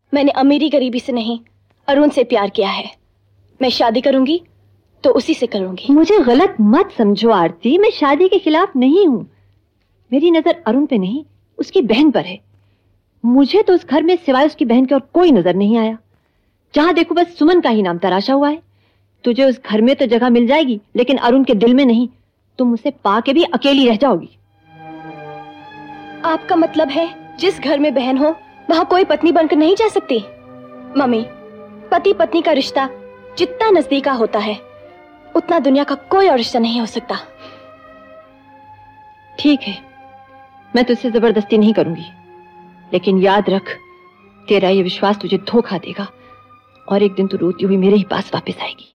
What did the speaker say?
मैंने अमीरी गरीबी से नहीं, अरुण से प्यार किया है। मैं शादी करूंगी तो उसी से करूंगी। मुझे गलत मत समझो आरती, मैं शादी के खिलाफ नहीं हूं। मेरी नजर अरुण पे नहीं, उसकी बहन पर है। मुझे तो उस घर में सिवाय उसकी बहन के और कोई नजर नहीं आया। जहां देखो बस सुमन का ही नाम तराशा हुआ है। तुझे उस घर में तो जगह मिल जाएगी, लेकिन अरुण के दिल में नहीं। तुम उसे पाके भी अकेली रह जाओगी। आपका मतलब है जिस घर में बहन हो वहां कोई पत्नी बनकर नहीं जा सकती? मम्मी, पति पत्नी का रिश्ता जितना नजदीका होता है उतना दुनिया का कोई और रिश्ता नहीं हो सकता। ठीक है, मैं तुझसे जबरदस्ती नहीं करूंगी, लेकिन याद रख, तेरा ये विश्वास तुझे धोखा देगा और एक दिन तू रोती हुई मेरे ही पास वापस आएगी।